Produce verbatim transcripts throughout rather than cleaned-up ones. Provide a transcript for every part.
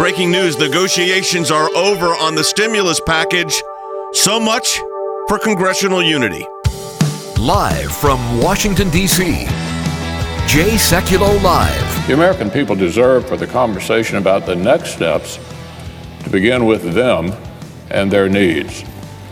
Breaking news, negotiations are over on the stimulus package. So much for congressional unity. Live from Washington, D C, Jay Sekulow Live. The American people deserve for the conversation about the next steps to begin with them and their needs.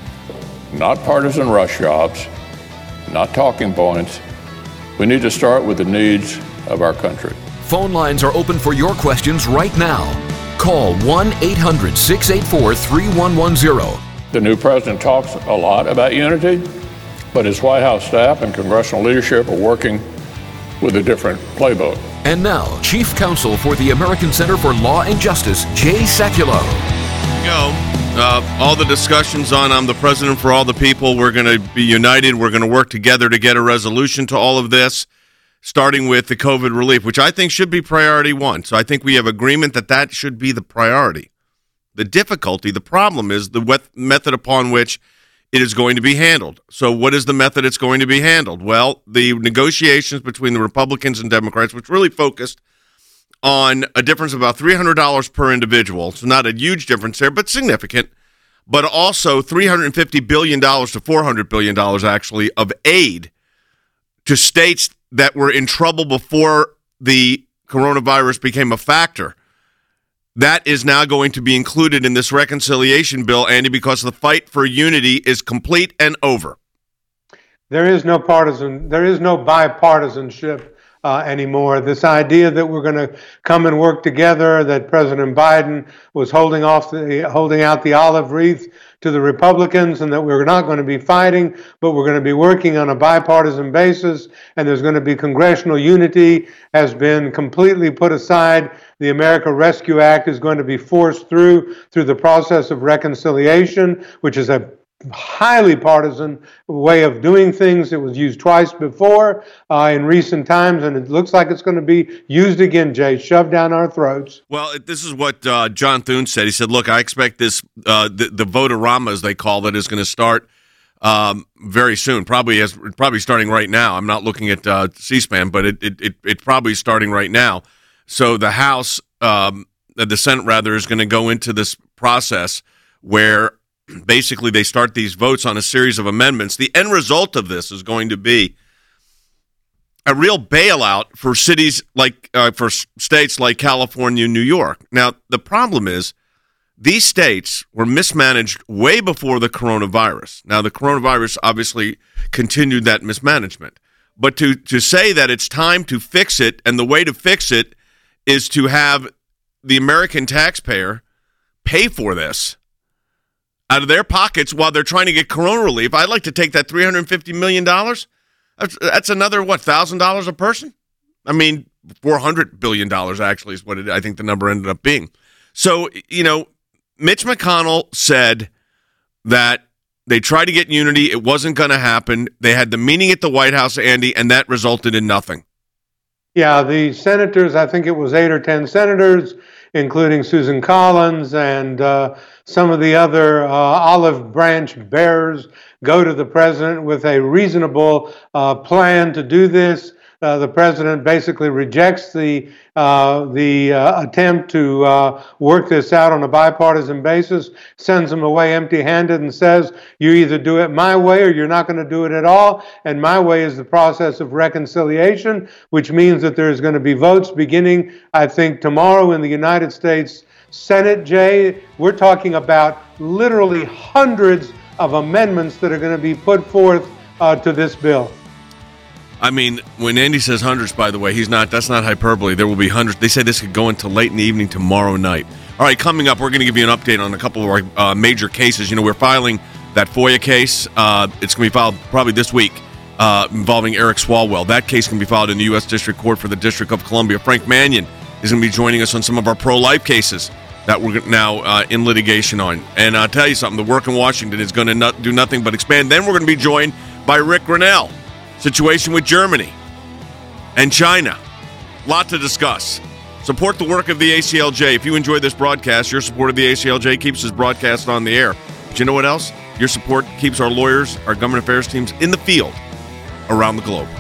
Not partisan rush jobs, not talking points. We need to start with the needs of our country. Phone lines are open for your questions right now. Call one eight hundred, six eight four, three one one zero. The new president talks a lot about unity, but his White House staff and congressional leadership are working with a different playbook. And now, Chief Counsel for the American Center for Law and Justice, Jay Sekulow. Go. Uh, all the discussions on I'm the president for all the people. We're going to be united. We're going to work together to get a resolution to all of this, starting with the COVID relief, which I think should be priority one. So I think we have agreement that that should be the priority. The difficulty, the problem is the wet method upon which it is going to be handled. So what is the method it's going to be handled? Well, the negotiations between the Republicans and Democrats, which really focused on a difference of about three hundred dollars per individual. So not a huge difference there, but significant. But also three hundred fifty billion dollars to four hundred billion dollars actually of aid to states that were in trouble before the coronavirus became a factor. That is now going to be included in this reconciliation bill, Andy, because the fight for unity is complete and over. There is no partisan, there is no bipartisanship uh, anymore. This idea that we're going to come and work together, that President Biden was holding off, the, holding out the olive wreath to the Republicans, and that we're not going to be fighting, but we're going to be working on a bipartisan basis, and there's going to be congressional unity, has been completely put aside. The America Rescue Act is going to be forced through through the process of reconciliation, which is a highly partisan way of doing things. It was used twice before uh, in recent times, and it looks like it's going to be used again, Jay, shoved down our throats. Well, this is what uh, John Thune said. He said, look, I expect this, uh, the, the vote-a-rama, as they call it, is going to start um, very soon, probably as probably starting right now. I'm not looking at uh, C-SPAN, but it, it, it, it's probably starting right now. So the House, um, the Senate rather, is going to go into this process where basically they start these votes on a series of amendments. The end result of this is going to be a real bailout for cities like, uh, for states like California and New York. Now, the problem is these states were mismanaged way before the coronavirus. Now, the coronavirus obviously continued that mismanagement. But to, to say that it's time to fix it, and the way to fix it is to have the American taxpayer pay for this out of their pockets while they're trying to get corona relief. I'd like to take that three hundred fifty million dollars. That's, that's another, what, one thousand dollars a person? I mean, four hundred billion dollars actually is what it, I think the number ended up being. So, you know, Mitch McConnell said that they tried to get unity. It wasn't going to happen. They had the meeting at the White House, Andy, and that resulted in nothing. Yeah, the senators, I think it was eight or ten senators, including Susan Collins and uh, some of the other uh, olive branch bearers, go to the president with a reasonable uh, plan to do this. Uh, the president basically rejects the uh, the uh, attempt to uh, work this out on a bipartisan basis, sends them away empty-handed and says, you either do it my way or you're not going to do it at all. And my way is the process of reconciliation, which means that there's going to be votes beginning, I think, tomorrow in the United States Senate, Jay. We're talking about literally hundreds of amendments that are going to be put forth uh, to this bill. I mean, when Andy says hundreds, by the way, he's not. That's not hyperbole. There will be hundreds. They say this could go until late in the evening tomorrow night. All right, coming up, we're going to give you an update on a couple of our uh, major cases. You know, we're filing that FOIA case. Uh, it's going to be filed probably this week uh, involving Eric Swalwell. That case can be filed in the U S District Court for the District of Columbia. Frank Mannion is going to be joining us on some of our pro-life cases that we're now uh, in litigation on. And I'll tell you something, the work in Washington is going to not do nothing but expand. Then we're going to be joined by Rick Grinnell. Situation with Germany and China. A lot to discuss. Support the work of the A C L J. If you enjoy this broadcast, your support of the A C L J keeps this broadcast on the air. But you know what else? Your support keeps our lawyers, our government affairs teams in the field around the globe.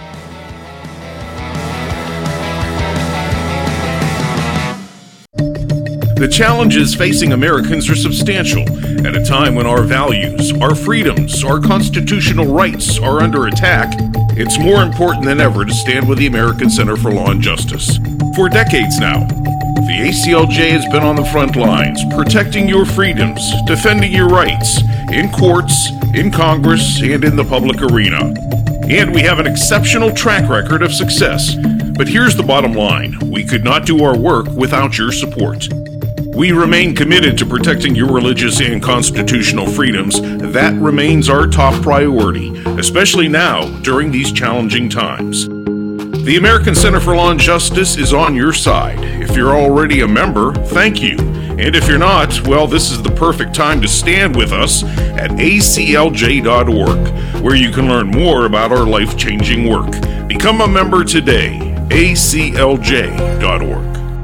The challenges facing Americans are substantial at a time when our values, our freedoms, our constitutional rights are under attack. It's more important than ever to stand with the American Center for Law and Justice. For decades now, the A C L J has been on the front lines, protecting your freedoms, defending your rights, in courts, in Congress, and in the public arena. And we have an exceptional track record of success. But here's the bottom line. We could not do our work without your support. We remain committed to protecting your religious and constitutional freedoms. That remains our top priority, especially now during these challenging times. The American Center for Law and Justice is on your side. If you're already a member, thank you. And if you're not, well, this is the perfect time to stand with us at A C L J dot org, where you can learn more about our life-changing work. Become a member today, A C L J dot org.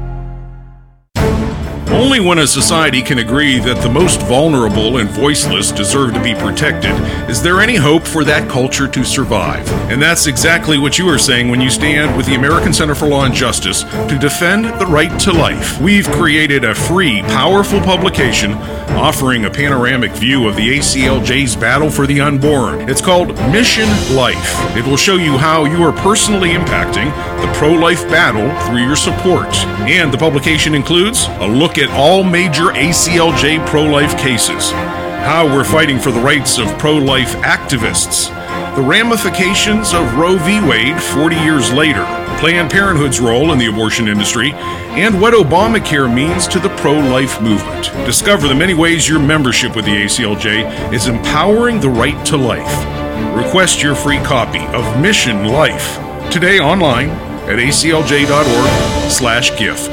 Only when a society can agree that the most vulnerable and voiceless deserve to be protected is there any hope for that culture to survive. And that's exactly what you are saying when you stand with the American Center for Law and Justice to defend the right to life. We've created a free, powerful publication offering a panoramic view of the A C L J's battle for the unborn. It's called Mission Life. It will show you how you are personally impacting the pro-life battle through your support. And the publication includes a look at all major A C L J pro-life cases, how we're fighting for the rights of pro-life activists, the ramifications of Roe v. Wade forty years later, Planned Parenthood's role in the abortion industry, and what Obamacare means to the pro-life movement. Discover the many ways your membership with the A C L J is empowering the right to life. Request your free copy of Mission Life today online at A C L J dot org slash gift.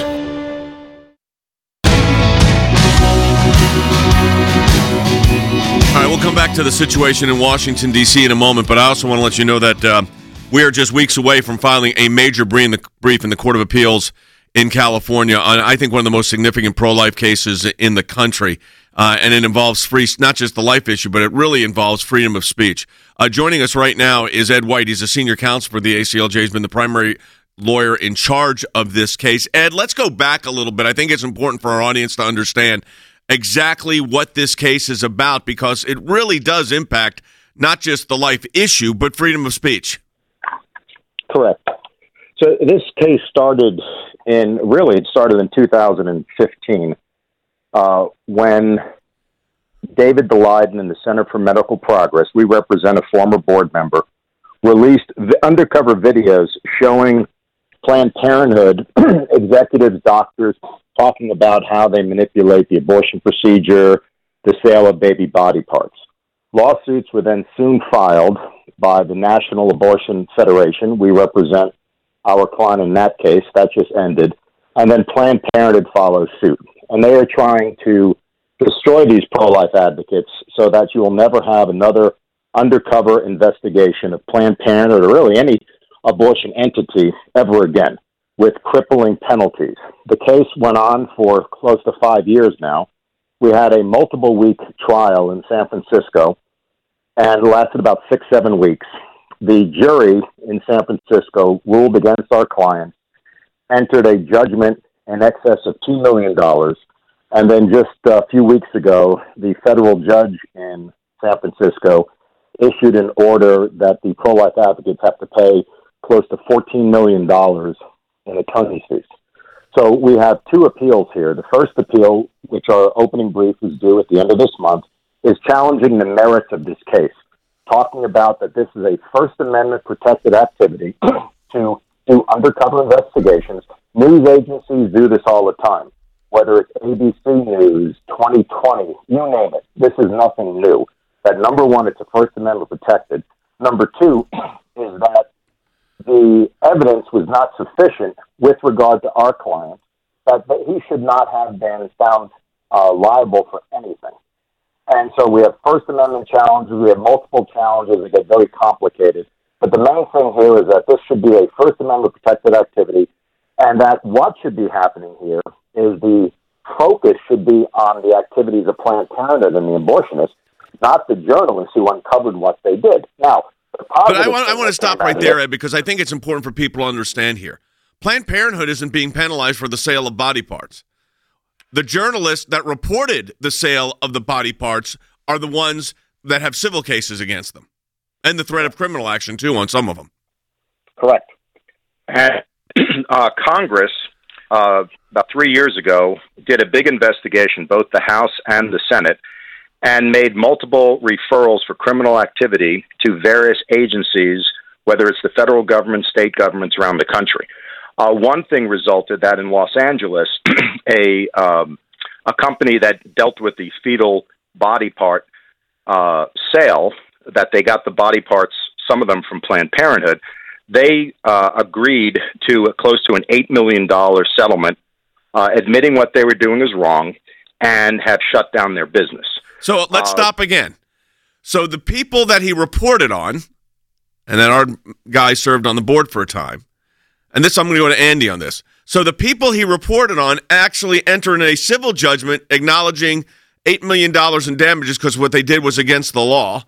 All right, we'll come back to the situation in Washington, D C in a moment, but I also want to let you know that uh, we are just weeks away from filing a major brief in the, brief in the Court of Appeals in California on, I think, one of the most significant pro-life cases in the country. Uh, and it involves free, not just the life issue, but it really involves freedom of speech. Uh, joining us right now is Ed White. He's a senior counsel for the A C L J. He's been the primary lawyer in charge of this case. Ed, let's go back a little bit. I think it's important for our audience to understand exactly what this case is about, because it really does impact not just the life issue, but freedom of speech. Correct. So this case started in, really, it started in two thousand fifteen uh, when David Daleiden and the Center for Medical Progress, we represent a former board member, released the undercover videos showing Planned Parenthood executives, doctors, talking about how they manipulate the abortion procedure, the sale of baby body parts. Lawsuits were then soon filed by the National Abortion Federation. We represent our client in that case. That just ended. And then Planned Parenthood follows suit. And they are trying to destroy these pro-life advocates so that you will never have another undercover investigation of Planned Parenthood or really any abortion entity ever again, with crippling penalties. The case went on for close to five years now. We had a multiple week trial in San Francisco and it lasted about six, seven weeks. The jury in San Francisco ruled against our client, entered a judgment in excess of two million dollars. And then just a few weeks ago, the federal judge in San Francisco issued an order that the pro-life advocates have to pay close to fourteen million dollars in attorney's fees. So we have two appeals here. The first appeal, which our opening brief is due at the end of this month, is challenging the merits of this case, talking about that this is a First Amendment protected activity to do undercover investigations. News agencies do this all the time, whether it's A B C News, twenty twenty, you name it. This is nothing new. That number one, it's a First Amendment protected. Number two is that the evidence was not sufficient with regard to our client, that, that he should not have been found uh, liable for anything. And so we have First Amendment challenges, we have multiple challenges that get very complicated. But the main thing here is that this should be a First Amendment protected activity, and that what should be happening here is the focus should be on the activities of Planned Parenthood and the abortionists, not the journalists who uncovered what they did. Now, but I want, I want to stop right there, Ed, because I think it's important for people to understand here. Planned Parenthood isn't being penalized for the sale of body parts. The journalists that reported the sale of the body parts are the ones that have civil cases against them, and the threat of criminal action, too, on some of them. Correct. And uh, Congress, uh, about three years ago, did a big investigation, both the House and the Senate, and made multiple referrals for criminal activity to various agencies, whether it's the federal government, state governments around the country. Uh, one thing resulted that in Los Angeles, a um, a company that dealt with the fetal body part uh, sale, that they got the body parts, some of them from Planned Parenthood, they uh, agreed to a, close to an eight million dollars settlement, uh, admitting what they were doing is wrong, and have shut down their business. So let's uh, stop again. So the people that he reported on, and then our guy served on the board for a time, and this I'm going to go to Andy on this. So the people he reported on actually entered in a civil judgment acknowledging eight million dollars in damages because what they did was against the law.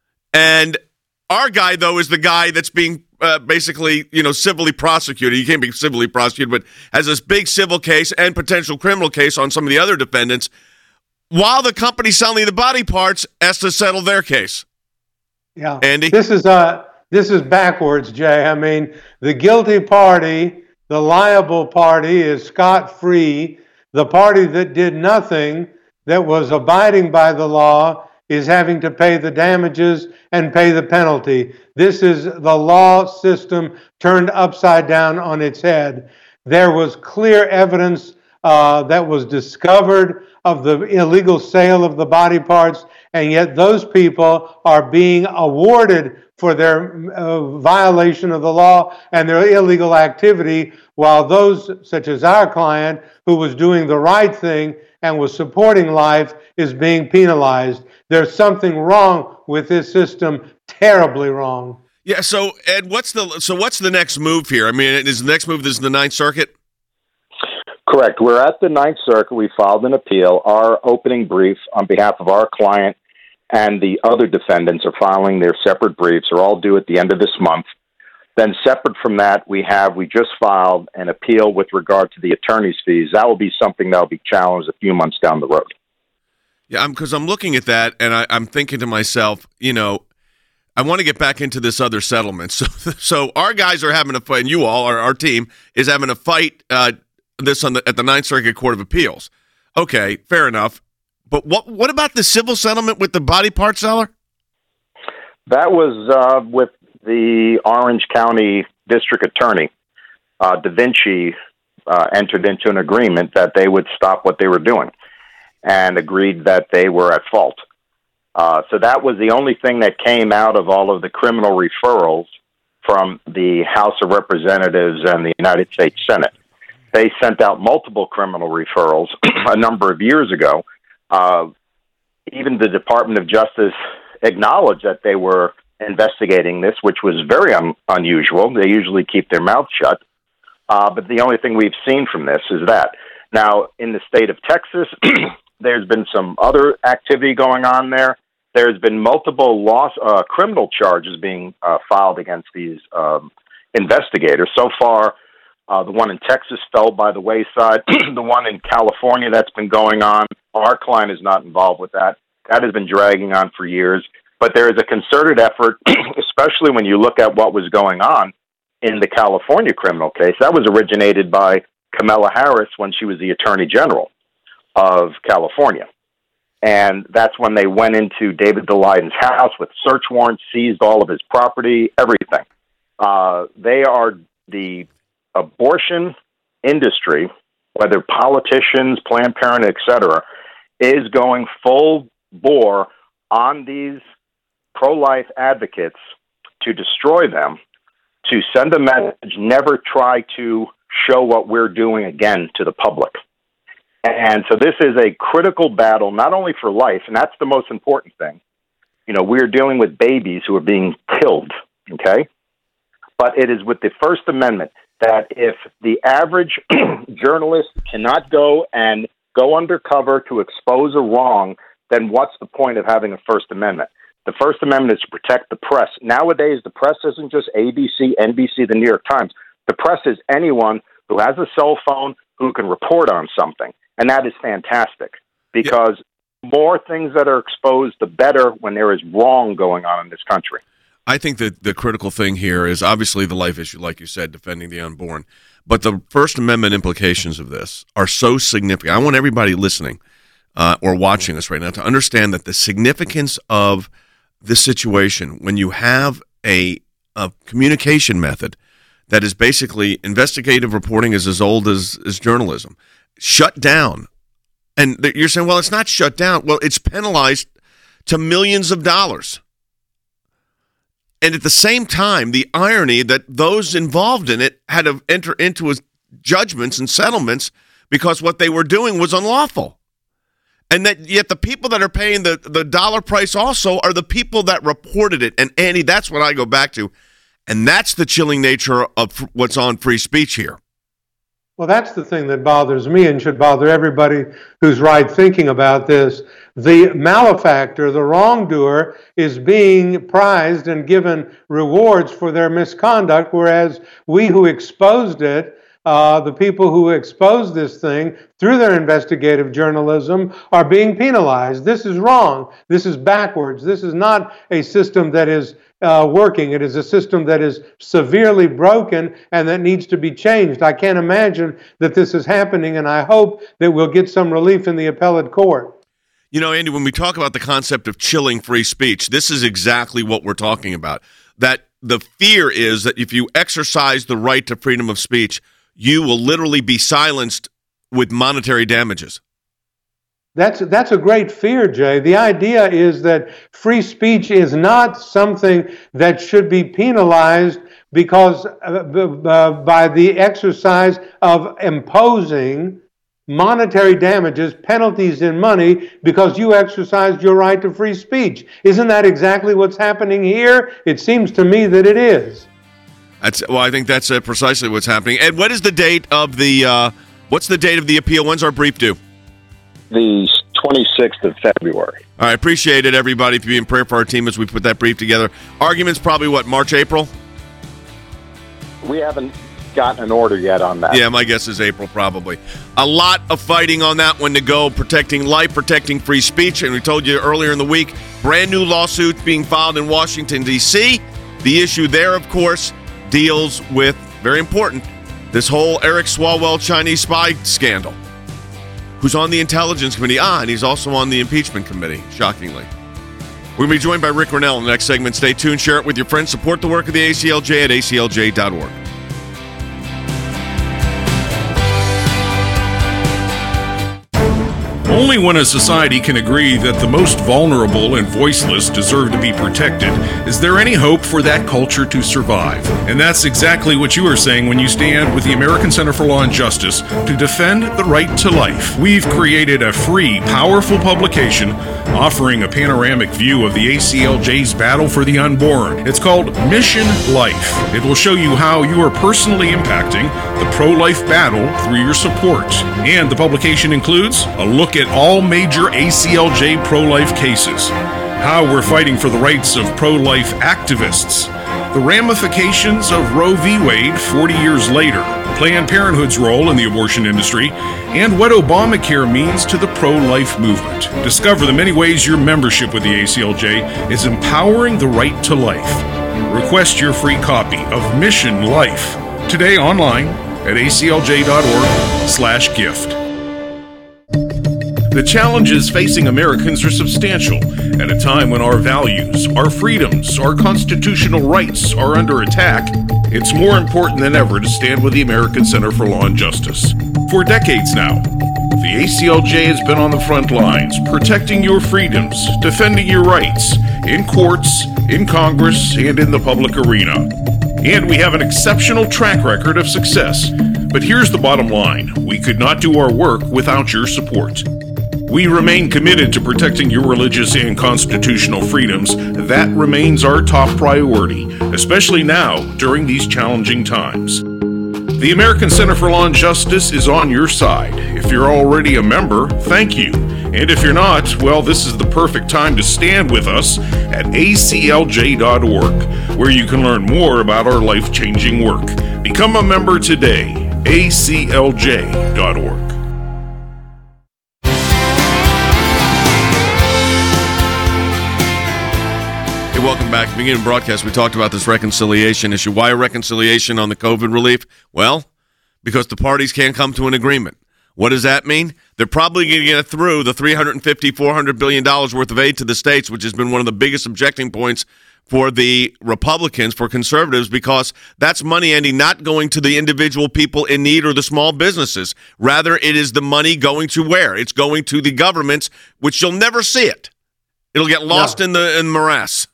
And our guy, though, is the guy that's being uh, basically, you know, civilly prosecuted. He can't be civilly prosecuted, but has this big civil case and potential criminal case on some of the other defendants, while the company selling the body parts has to settle their case. Yeah. Andy? This is uh this is backwards, Jay. I mean, the guilty party, the liable party is scot-free. The party that did nothing, that was abiding by the law, is having to pay the damages and pay the penalty. This is the law system turned upside down on its head. There was clear evidence uh, that was discovered of the illegal sale of the body parts, and yet those people are being awarded for their uh, violation of the law and their illegal activity, while those, such as our client, who was doing the right thing and was supporting life, is being penalized. There's something wrong with this system, terribly wrong. Yeah. So, Ed, what's the so what's the next move here? I mean, is the next move this is the Ninth Circuit? Correct. We're at the Ninth Circuit. We filed an appeal. Our opening brief on behalf of our client and the other defendants are filing their separate briefs. Are all due at the end of this month. Then separate from that, we have, we just filed an appeal with regard to the attorney's fees. That will be something that will be challenged a few months down the road. Yeah, because I'm, I'm looking at that, and I, I'm thinking to myself, you know, I want to get back into this other settlement. So so our guys are having a fight, and you all, our, our team, is having a fight uh, this on the, at the Ninth Circuit Court of Appeals. Okay, fair enough. But what what about the civil settlement with the body part seller? That was uh, with the Orange County District Attorney. Uh, Da Vinci uh, entered into an agreement that they would stop what they were doing and agreed that they were at fault. Uh, so that was the only thing that came out of all of the criminal referrals from the House of Representatives and the United States Senate. They sent out multiple criminal referrals a number of years ago. Uh, even the Department of Justice acknowledged that they were investigating this, which was very un- unusual. They usually keep their mouth shut. Uh, but the only thing we've seen from this is that. Now, in the state of Texas, there's been some other activity going on there. There's been multiple loss, uh, criminal charges being uh, filed against these um, investigators. So far, uh, the one in Texas fell by the wayside. The one in California that's been going on, our client is not involved with that. That has been dragging on for years. But there is a concerted effort, especially when you look at what was going on in the California criminal case. That was originated by Kamala Harris when she was the Attorney General of California. And that's when they went into David Daleidon's house with search warrants, seized all of his property, everything. Uh, they are the abortion industry, whether politicians, Planned Parenthood, et cetera, is going full bore on these pro-life advocates to destroy them, to send a message, never try to show what we're doing again to the public. And so this is a critical battle, not only for life, and that's the most important thing. You know, we're dealing with babies who are being killed, okay? But it is with the First Amendment that if the average journalist cannot go and go undercover to expose a wrong, then what's the point of having a First Amendment? The First Amendment is to protect the press. Nowadays, the press isn't just A B C, N B C, the New York Times. The press is anyone who has a cell phone who can report on something. And that is fantastic because yeah. more things that are exposed, the better when there is wrong going on in this country. I think that the critical thing here is obviously the life issue, like you said, defending the unborn. But the First Amendment implications of this are so significant. I want everybody listening uh, or watching us right now to understand that the significance of this situation, when you have a, a communication method that is basically investigative reporting is as old as, as journalism, shut down. And you're saying, well, it's not shut down. Well, it's penalized to millions of dollars. And at the same time, the irony that those involved in it had to enter into judgments and settlements because what they were doing was unlawful. And that yet the people that are paying the, the dollar price also are the people that reported it. And Andy, that's what I go back to. And that's the chilling nature of what's on free speech here. Well, that's the thing that bothers me and should bother everybody who's right thinking about this. The malefactor, the wrongdoer, is being prized and given rewards for their misconduct, whereas we who exposed it, uh, the people who exposed this thing through their investigative journalism, are being penalized. This is wrong. This is backwards. This is not a system that is Uh, working. It is a system that is severely broken and that needs to be changed. I can't imagine that this is happening, and I hope that we'll get some relief in the appellate court. You know, Andy, when we talk about the concept of chilling free speech, this is exactly what we're talking about. That the fear is that if you exercise the right to freedom of speech, you will literally be silenced with monetary damages. That's that's a great fear, Jay. The idea is that free speech is not something that should be penalized because uh, uh, by the exercise of imposing monetary damages, penalties in money, because you exercised your right to free speech. Isn't that exactly what's happening here? It seems to me that it is. That's well, I think that's uh, precisely what's happening. And what is the date of the? Uh, what's the date of the appeal? When's our brief due? The twenty-sixth of February. All right, appreciate it, everybody, for being in prayer for our team as we put that brief together. Arguments probably, what, March, April? We haven't gotten an order yet on that. Yeah, my guess is April, probably. A lot of fighting on that one to go, protecting life, protecting free speech. And we told you earlier in the week, brand new lawsuits being filed in Washington, D C The issue there, of course, deals with, very important, this whole Eric Swalwell Chinese spy scandal. Who's on the Intelligence Committee. Ah, and he's also on the Impeachment Committee, shockingly. We're going to be joined by Rick Grenell in the next segment. Stay tuned. Share it with your friends. Support the work of the A C L J at A C L J dot org. Only when a society can agree that the most vulnerable and voiceless deserve to be protected is there any hope for that culture to survive. And that's exactly what you are saying when you stand with the American Center for Law and Justice to defend the right to life. We've created a free, powerful publication offering a panoramic view of the A C L J's battle for the unborn. It's called Mission Life. It will show you how you are personally impacting the pro-life battle through your support. And the publication includes a look at all major A C L J pro-life cases, how we're fighting for the rights of pro-life activists, the ramifications of Roe v. Wade forty years later, Planned Parenthood's role in the abortion industry, and what Obamacare means to the pro-life movement. Discover the many ways your membership with the A C L J is empowering the right to life. Request your free copy of Mission Life today online at A C L J dot org slash gift. The challenges facing Americans are substantial at a time when our values, our freedoms, our constitutional rights are under attack. It's more important than ever to stand with the American Center for Law and Justice. For decades now, the A C L J has been on the front lines, protecting your freedoms, defending your rights, in courts, in Congress, and in the public arena. And we have an exceptional track record of success. But here's the bottom line. We could not do our work without your support. We remain committed to protecting your religious and constitutional freedoms. That remains our top priority, especially now during these challenging times. The American Center for Law and Justice is on your side. If you're already a member, thank you. And if you're not, well, this is the perfect time to stand with us at A C L J dot org, where you can learn more about our life-changing work. Become a member today, A C L J dot org. back. At the beginning of the broadcast, we talked about this reconciliation issue. Why a reconciliation on the COVID relief? Well, because the parties can't come to an agreement. What does that mean? They're probably going to get through the three hundred fifty, four hundred billion dollars worth of aid to the states, which has been one of the biggest objecting points for the Republicans, for conservatives, because that's money, Andy, not going to the individual people in need or the small businesses. Rather, it is the money going to where? It's going to the governments, which you'll never see it. It'll get lost no. in the in morass.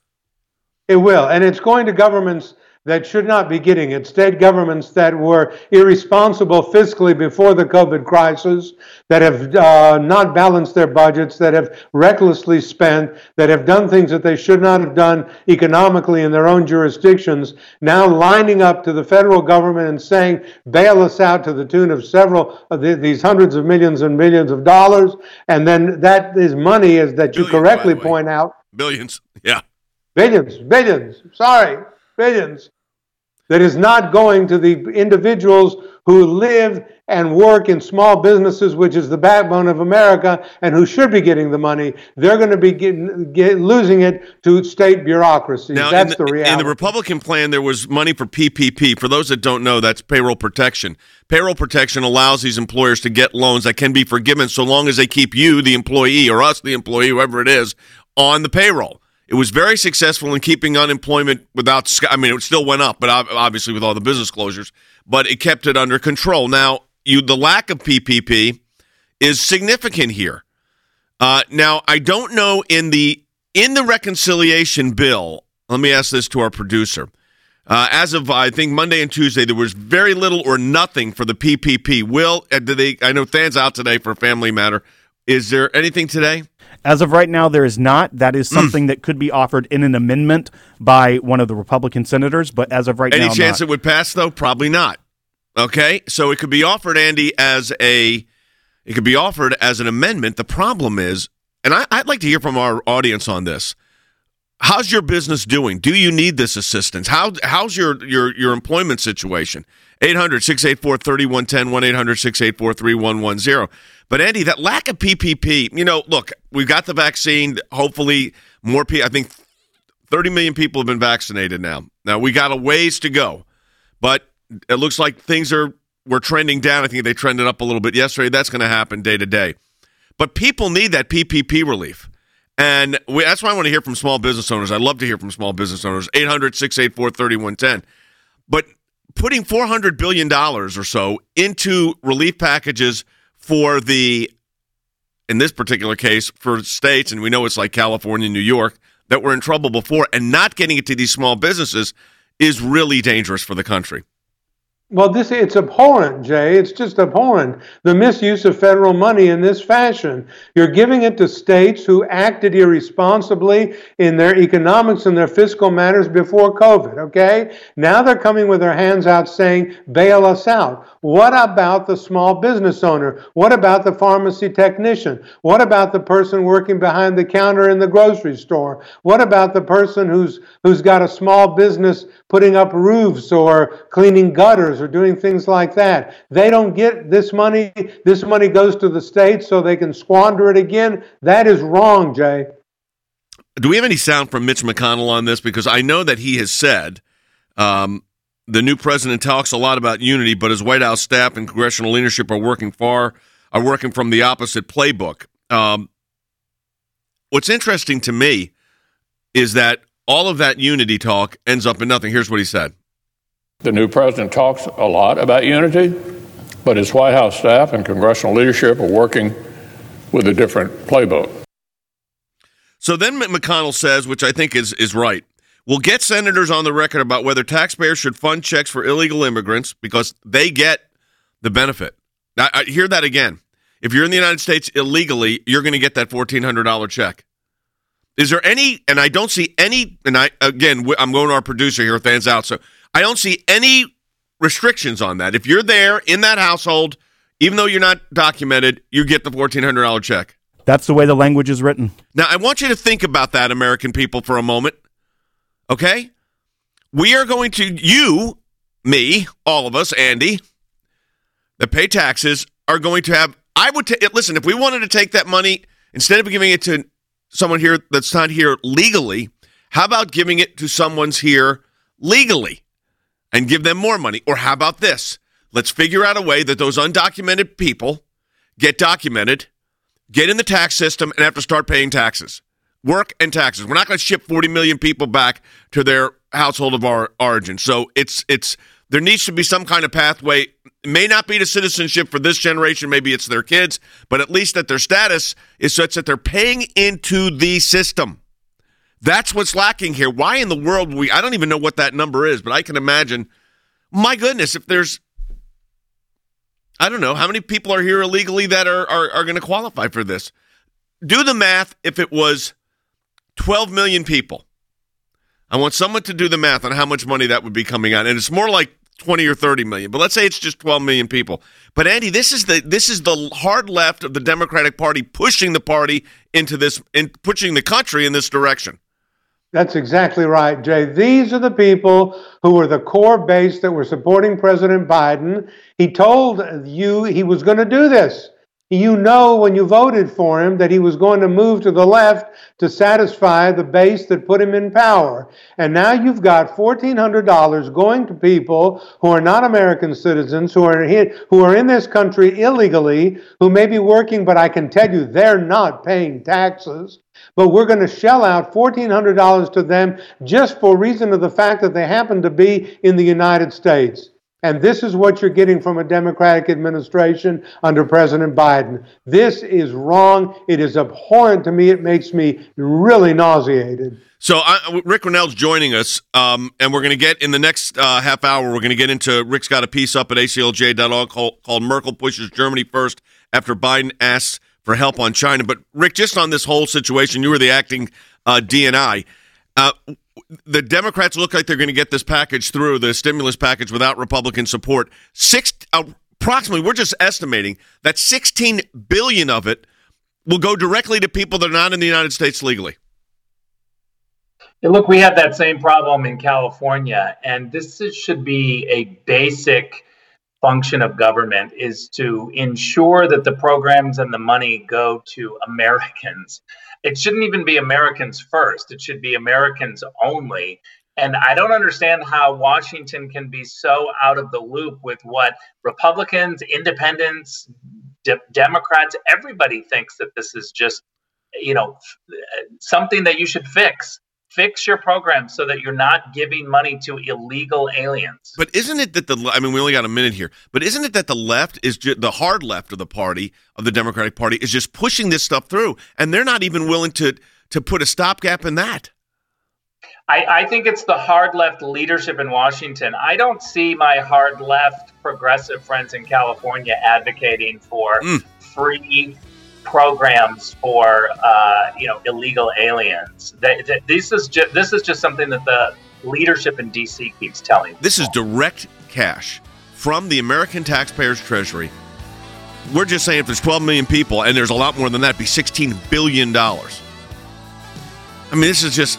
It will, and it's going to governments that should not be getting it, state governments that were irresponsible fiscally before the COVID crisis, that have uh, not balanced their budgets, that have recklessly spent, that have done things that they should not have done economically in their own jurisdictions, now lining up to the federal government and saying, bail us out to the tune of several of the, these hundreds of millions and millions of dollars, and then that is money, as that you Billions, correctly point out. Billions, yeah. Billions, billions, sorry. Billions, that is not going to the individuals who live and work in small businesses, which is the backbone of America, and who should be getting the money. They're going to be getting, get, losing it to state bureaucracies. Now, that's the, the reality. In the Republican plan, there was money for P P P. For those that don't know, that's payroll protection. Payroll protection allows these employers to get loans that can be forgiven so long as they keep you, the employee, or us, the employee, whoever it is, on the payroll. It was very successful in keeping unemployment without, I mean, it still went up, but obviously with all the business closures, but it kept it under control. Now, you the lack of P P P is significant here. Uh, now, I don't know in the in the reconciliation bill, let me ask this to our producer. Uh, as of, I think, Monday and Tuesday, there was very little or nothing for the P P P. Will, uh, did they, I know Than's out today for a family matter. Is there anything today? As of right now, there is not. That is something mm. that could be offered in an amendment by one of the Republican senators, but as of right Any now, Any chance not. it would pass, though? Probably not. Okay, so it could be offered, Andy, as a it could be offered as an amendment. The problem is, and I, I'd like to hear from our audience on this. How's your business doing? Do you need this assistance? How how's your your your employment situation? eight hundred, six eight four, three one one zero, one eight hundred, six eight four, three one one zero. But, Andy, that lack of P P P, you know, look, we've got the vaccine. Hopefully more people, I think thirty million people have been vaccinated now. Now, we got a ways to go. But it looks like things are, we're trending down. I think they trended up a little bit yesterday. That's going to happen day to day. But people need that P P P relief. And we, that's why I want to hear from small business owners. I'd love to hear from small business owners. eight hundred, six eight four, three one one zero. But putting four hundred billion dollars or so into relief packages for the, in this particular case, for states, and we know it's like California, New York, that were in trouble before, and not getting it to these small businesses is really dangerous for the country. Well, this it's abhorrent, Jay. It's just abhorrent, the misuse of federal money in this fashion. You're giving it to states who acted irresponsibly in their economics and their fiscal matters before COVID, okay? Now they're coming with their hands out saying, bail us out. What about the small business owner? What about the pharmacy technician? What about the person working behind the counter in the grocery store? What about the person who's who's got a small business putting up roofs or cleaning gutters or doing things like that? They don't get this money. This money goes to the states so they can squander it again. That is wrong, Jay. Do we have any sound from Mitch McConnell on this? Because I know that he has said um, the new president talks a lot about unity, but his White House staff and congressional leadership are working far, are working from the opposite playbook. Um, what's interesting to me is that all of that unity talk ends up in nothing. Here's what he said. The new president talks a lot about unity, but his White House staff and congressional leadership are working with a different playbook. So then McConnell says, which I think is, is right, we'll get senators on the record about whether taxpayers should fund checks for illegal immigrants because they get the benefit. Now, I hear that again. If you're in the United States illegally, you're going to get that fourteen hundred dollars check. Is there any, and I don't see any, and I, again, I'm going to our producer here, Than's out, so I don't see any restrictions on that. If you're there in that household, even though you're not documented, you get the fourteen hundred dollars check. That's the way the language is written. Now, I want you to think about that, American people, for a moment, okay? We are going to, you, me, all of us, Andy, that pay taxes, are going to have, I would, ta- listen, if we wanted to take that money, instead of giving it to someone here that's not here legally, How about giving it to someone's here legally and give them more money? Or how about this? Let's figure out a way that those undocumented people get documented, get in the tax system, and have to start paying taxes. Work and taxes. We're not going to ship forty million people back to their household of our origin. So it's it's there needs to be some kind of pathway. It may not be to citizenship for this generation. Maybe it's their kids, but at least that their status is such that they're paying into the system. That's what's lacking here. Why in the world we? I don't even know what that number is, but I can imagine. My goodness, if there's, I don't know how many people are here illegally that are are, are going to qualify for this. Do the math. If it was twelve million people, I want someone to do the math on how much money that would be coming out, and it's more like twenty or thirty million. But let's say it's just twelve million people. But Andy, this is the this is the hard left of the Democratic Party pushing the party into this, in pushing the country in this direction. That's exactly right, Jay. These are the people who were the core base that were supporting President Biden. He told you he was going to do this. You know, when you voted for him, that he was going to move to the left to satisfy the base that put him in power. And now you've got fourteen hundred dollars going to people who are not American citizens, who are in, who are in this country illegally, who may be working, but I can tell you they're not paying taxes. But we're going to shell out fourteen hundred dollars to them just for reason of the fact that they happen to be in the United States. And this is what you're getting from a Democratic administration under President Biden. This is wrong. It is abhorrent to me. It makes me really nauseated. So I, Rick Grenell's joining us, um, and we're going to get, in the next uh, half hour, we're going to get into, Rick's got a piece up at A C L J dot org called, called Merkel Pushes Germany First after Biden asks for help on China. But Rick, just on this whole situation, you were the acting uh, D N I. Uh, the Democrats look like they're going to get this package through, the stimulus package, without Republican support. Six, uh, approximately, we're just estimating that sixteen billion dollars of it will go directly to people that are not in the United States legally. Yeah, look, we have that same problem in California, and this is, should be a basic function of government, is to ensure that the programs and the money go to Americans. It shouldn't even be Americans first. It should be Americans only. And I don't understand how Washington can be so out of the loop with what Republicans, independents, de- Democrats, everybody thinks that this is just, you know, something that you should fix. Fix your program so that you're not giving money to illegal aliens. But isn't it that the, I mean, we only got a minute here, but isn't it that the left is just, the hard left of the party, of the Democratic Party, is just pushing this stuff through, and they're not even willing to to put a stopgap in that? I, I think it's the hard left leadership in Washington. I don't see my hard left progressive friends in California advocating for mm. free programs for uh, you know illegal aliens. They, they, this is just this is just something that the leadership in D C keeps telling people. This is direct cash from the American taxpayers' treasury. We're just saying if there's twelve million people, and there's a lot more than that, it'd be sixteen billion dollars. I mean, this is just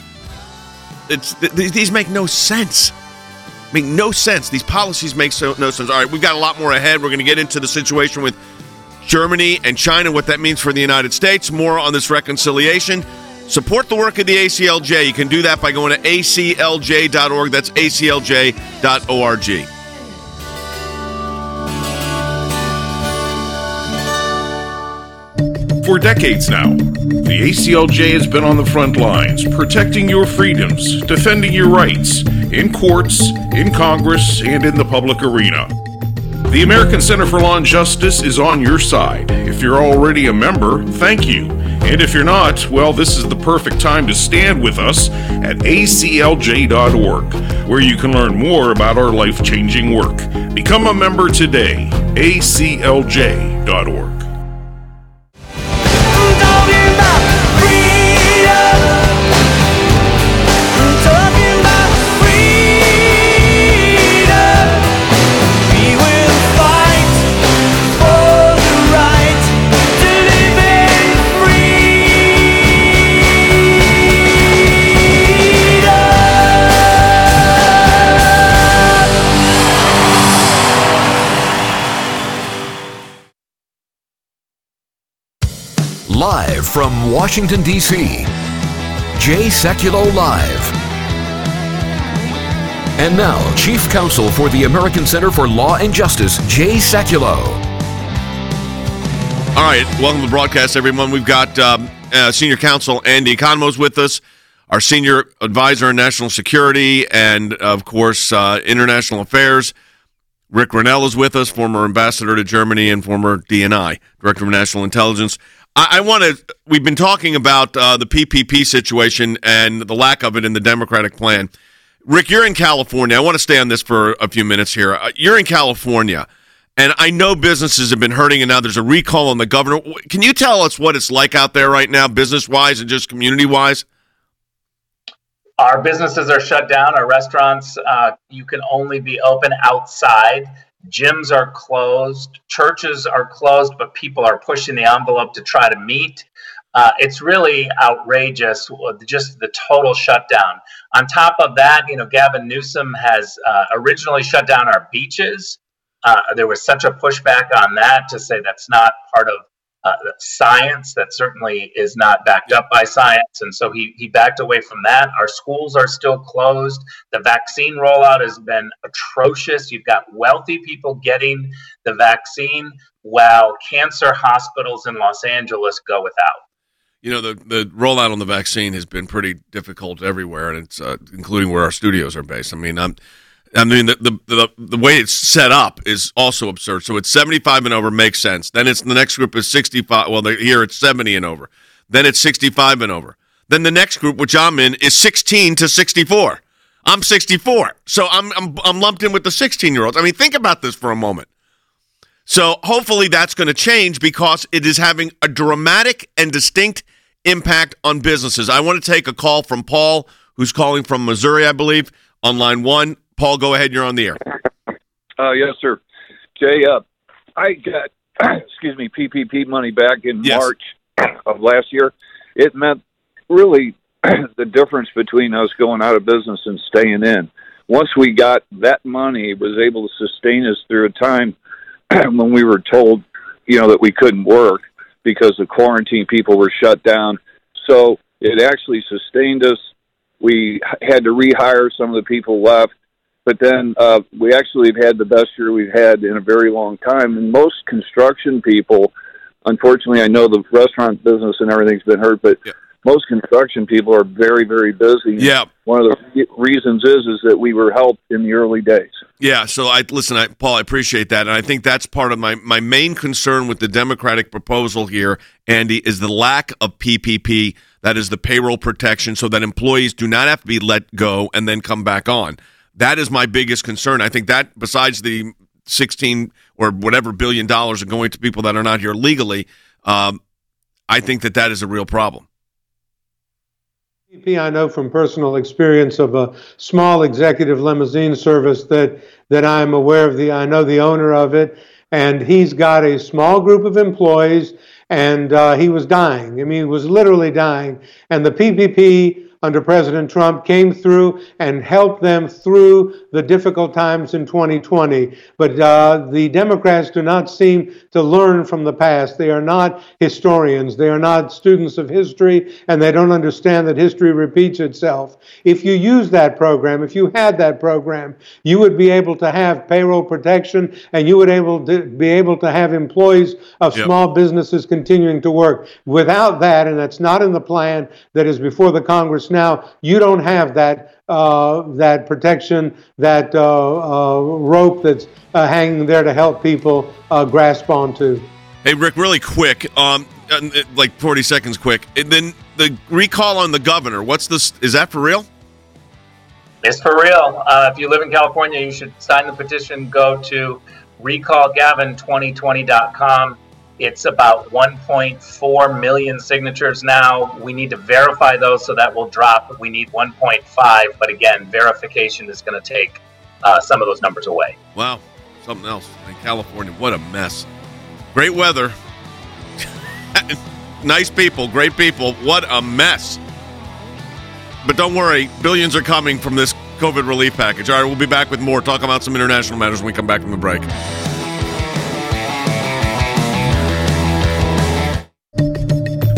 it's th- these make no sense. Make no sense. These policies make so, no sense. All right, we've got a lot more ahead. We're going to get into the situation with Germany and China, what that means for the United States. More on this reconciliation. Support the work of the A C L J. You can do that by going to A C L J dot org. That's A C L J dot org. For decades now, the A C L J has been on the front lines, protecting your freedoms, defending your rights, in courts, in Congress, and in the public arena. The American Center for Law and Justice is on your side. If you're already a member, thank you. And if you're not, well, this is the perfect time to stand with us at A C L J dot org, where you can learn more about our life-changing work. Become a member today, A C L J dot org. Live from Washington, D C, Jay Sekulow Live. And now, Chief Counsel for the American Center for Law and Justice, Jay Sekulow. All right, welcome to the broadcast, everyone. We've got um, uh, Senior Counsel Andy Economos with us, our Senior Advisor in National Security and, of course, uh, International Affairs. Rick Grenell is with us, former ambassador to Germany and former D N I, Director of National Intelligence. I, I want to, we've been talking about uh, the P P P situation and the lack of it in the Democratic plan. Rick, you're in California. I want to stay on this for a few minutes here. Uh, you're in California, and I know businesses have been hurting, and now there's a recall on the governor. Can you tell us what it's like out there right now, business-wise and just community-wise? Our businesses are shut down. Our restaurants, uh, you can only be open outside. Gyms are closed. Churches are closed, but people are pushing the envelope to try to meet. Uh, it's really outrageous, just the total shutdown. On top of that, you know, Gavin Newsom has uh, originally shut down our beaches. Uh, there was such a pushback on that to say that's not part of uh, science. That certainly is not backed up by science. And so he, he backed away from that. Our schools are still closed. The vaccine rollout has been atrocious. You've got wealthy people getting the vaccine while cancer hospitals in Los Angeles go without. You know, the, the rollout on the vaccine has been pretty difficult everywhere, and it's uh, including where our studios are based. I mean, I'm, I mean, the, the the the way it's set up is also absurd. So it's seventy-five and over makes sense. Then it's the next group is sixty-five. Well, here it's seventy and over. Then it's sixty-five and over. Then the next group, which I'm in, is sixteen to sixty-four. I'm sixty-four, so I'm I'm I'm lumped in with the sixteen-year-olds. I mean, think about this for a moment. So hopefully that's going to change because it is having a dramatic and distinct impact on businesses. I want to take a call from Paul, who's calling from Missouri, I believe, on line one. Paul, go ahead. You're on the air. Uh, yes, sir. Jay, uh, I got, excuse me, P P P money back in yes. March of last year. It meant really the difference between us going out of business and staying in. Once we got that money, it was able to sustain us through a time when we were told, you know, that we couldn't work because the quarantine people were shut down. So it actually sustained us. We had to rehire some of the people left, but then uh, we actually have had the best year we've had in a very long time. And most construction people, unfortunately, I know the restaurant business and everything's been hurt, but yeah. most construction people are very, very busy. Yeah. One of the reasons is is that we were helped in the early days. Yeah, so I listen, I, Paul, I appreciate that, and I think that's part of my, my main concern with the Democratic proposal here, Andy, is the lack of P P P, that is the payroll protection, so that employees do not have to be let go and then come back on. That is my biggest concern. I think that, besides the sixteen or whatever billion dollars are going to people that are not here legally, um, I think that that is a real problem. I know from personal experience of a small executive limousine service that that I'm aware of. The I know the owner of it, and he's got a small group of employees, and uh, he was dying. I mean, he was literally dying. And the P P P under President Trump came through and helped them through the difficult times in twenty twenty. But uh, the Democrats do not seem to learn from the past. They are not historians. They are not students of history, and they don't understand that history repeats itself. If you use that program, if you had that program, you would be able to have payroll protection, and you would able to be able to have employees of yep. small businesses continuing to work. Without that, and that's not in the plan that is before the Congress now, you don't have that uh, that protection, that uh, uh, rope that's uh, hanging there to help people uh, grasp onto. Hey, Rick, really quick, um, like forty seconds quick. And then the recall on the governor, what's this? Is that for real? It's for real. Uh, if you live in California, you should sign the petition. Go to recall gavin twenty twenty dot com. It's about one point four million signatures now. We need to verify those, so that will drop. We need one point five, but again, verification is going to take uh, some of those numbers away. Wow, something else in California. What a mess. Great weather. Nice people, great people. What a mess. But don't worry, billions are coming from this COVID relief package. All right, we'll be back with more. Talk about some international matters when we come back from the break.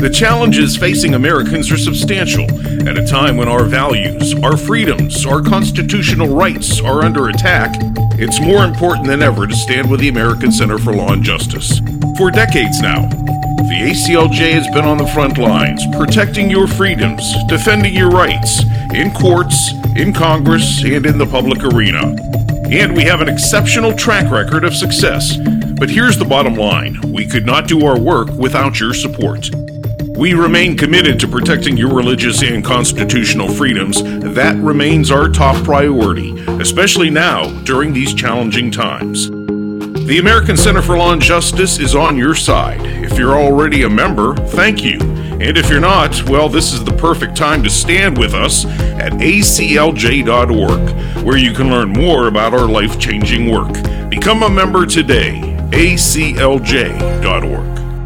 The challenges facing Americans are substantial at a time when our values, our freedoms, our constitutional rights are under attack. It's more important than ever to stand with the American Center for Law and Justice. For decades now, the A C L J has been on the front lines, protecting your freedoms, defending your rights, in courts, in Congress, and in the public arena. And we have an exceptional track record of success. But here's the bottom line. We could not do our work without your support. We remain committed to protecting your religious and constitutional freedoms. That remains our top priority, especially now during these challenging times. The American Center for Law and Justice is on your side. If you're already a member, thank you. And if you're not, well, this is the perfect time to stand with us at A C L J dot org, where you can learn more about our life-changing work. Become a member today, A C L J dot org.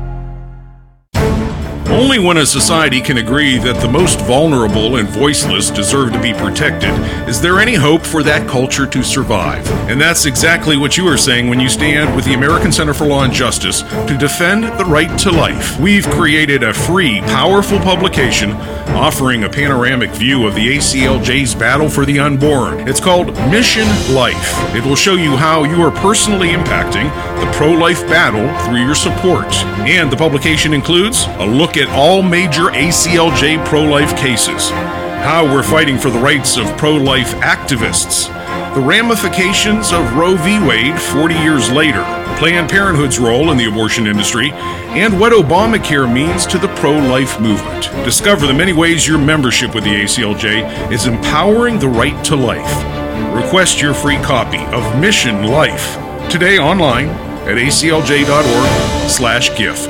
Only when a society can agree that the most vulnerable and voiceless deserve to be protected is there any hope for that culture to survive. And that's exactly what you are saying when you stand with the American Center for Law and Justice to defend the right to life. We've created a free, powerful publication offering a panoramic view of the A C L J's battle for the unborn. It's called Mission Life. It will show you how you are personally impacting the pro-life battle through your support. And the publication includes a look at all major A C L J pro-life cases, how we're fighting for the rights of pro-life activists, the ramifications of Roe v. Wade forty years later, Planned Parenthood's role in the abortion industry, and what Obamacare means to the pro-life movement. Discover the many ways your membership with the A C L J is empowering the right to life. Request your free copy of Mission Life today online at A C L J dot org slash gift.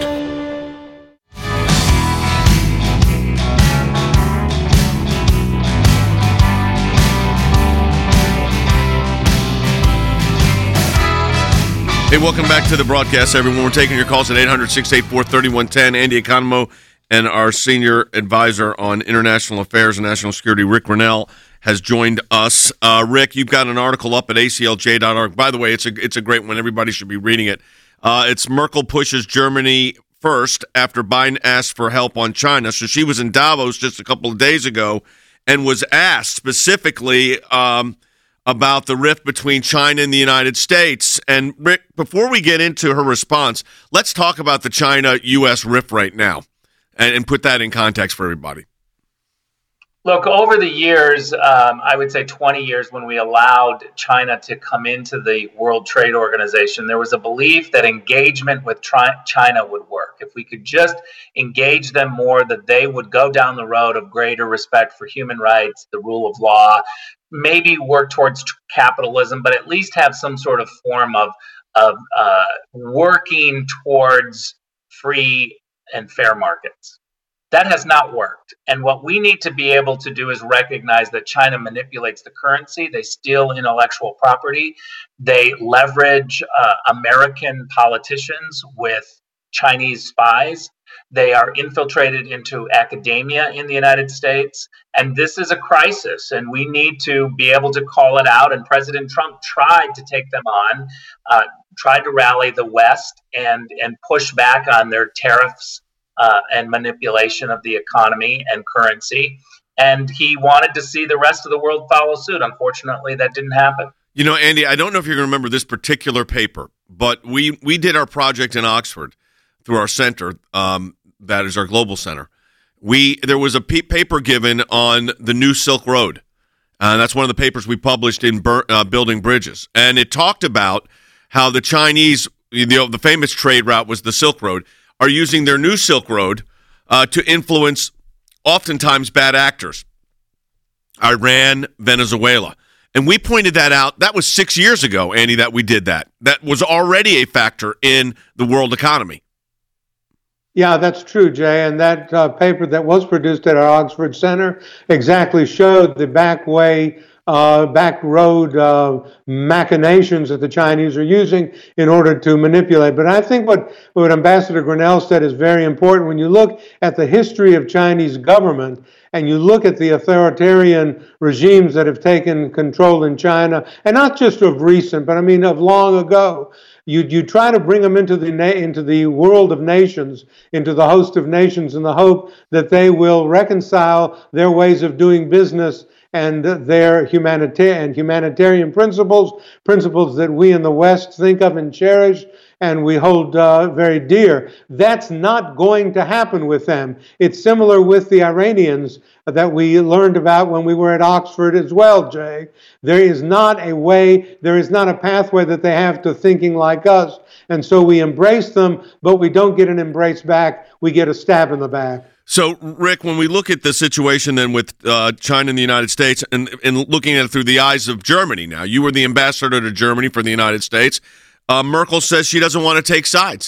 Hey, welcome back to the broadcast, everyone. We're taking your calls at eight hundred, six eight four, three one one zero. Andy Economo and our senior advisor on international affairs and national security, Rick Grenell, has joined us. Uh, Rick, you've got an article up at A C L J dot org. By the way, it's a it's a great one. Everybody should be reading it. Uh, it's Merkel pushes Germany first after Biden asked for help on China. So she was in Davos just a couple of days ago and was asked specifically um, about the rift between China and the United States. And Rick, before we get into her response, let's talk about the China-U S rift right now and, and put that in context for everybody. Look, over the years, um, I would say twenty years, when we allowed China to come into the World Trade Organization, there was a belief that engagement with tri- China would work. If we could just engage them more, that they would go down the road of greater respect for human rights, the rule of law, maybe work towards t- capitalism, but at least have some sort of form of, of uh, working towards free and fair markets. That has not worked. And what we need to be able to do is recognize that China manipulates the currency. They steal intellectual property. They leverage uh, American politicians with Chinese spies. They are infiltrated into academia in the United States. And this is a crisis, and we need to be able to call it out. And President Trump tried to take them on, uh, tried to rally the West and, and push back on their tariffs Uh, and manipulation of the economy and currency. And he wanted to see the rest of the world follow suit. Unfortunately, that didn't happen. You know, Andy, I don't know if you're going to remember this particular paper, but we, we did our project in Oxford through our center, um, that is our global center. We There was a p- paper given on the new Silk Road. Uh, that's one of the papers we published in Bur- uh, Building Bridges. And it talked about how the Chinese, you know, the famous trade route was the Silk Road, are using their new Silk Road uh, to influence oftentimes bad actors. Iran, Venezuela. And we pointed that out. That was six years ago, Andy, that we did that. That was already a factor in the world economy. Yeah, that's true, Jay. And that uh, paper that was produced at our Oxford Center exactly showed the back way Uh, back road uh, machinations that the Chinese are using in order to manipulate. But I think what, what Ambassador Grenell said is very important. When you look at the history of Chinese government and you look at the authoritarian regimes that have taken control in China, and not just of recent, but I mean of long ago, You you try to bring them into the na- into the world of nations, into the host of nations, in the hope that they will reconcile their ways of doing business and their humanitarian humanitarian principles, principles that we in the West think of and cherish, and we hold uh, very dear. That's not going to happen with them. It's similar with the Iranians that we learned about when we were at Oxford as well, Jay. There is not a way, there is not a pathway that they have to thinking like us. And so we embrace them, but we don't get an embrace back. We get a stab in the back. So, Rick, when we look at the situation then with uh, China and the United States, and, and looking at it through the eyes of Germany now, you were the ambassador to Germany for the United States. Uh, Merkel says she doesn't want to take sides.